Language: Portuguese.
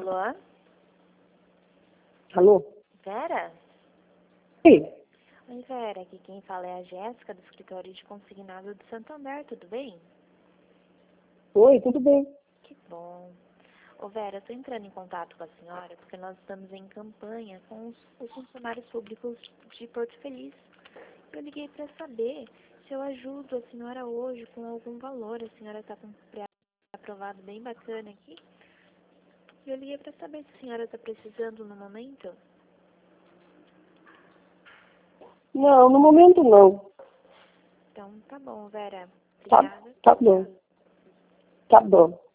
Alô? Alô? Vera? Sim. Oi, Vera. Aqui quem fala é a Jéssica, do escritório de consignado do Santander. Tudo bem? Oi, tudo bem? Que bom. Ô, Vera, eu tô entrando em contato com a senhora porque nós estamos em campanha com os funcionários públicos de Porto Feliz. Eu liguei para saber se eu ajudo a senhora hoje com algum valor. A senhora está com um pré-aprovado bem bacana aqui. E eu liguei para saber se a senhora está precisando no momento. Não, no momento não. Então, tá bom, Vera. Tá, Obrigada. tá bom. Tá bom.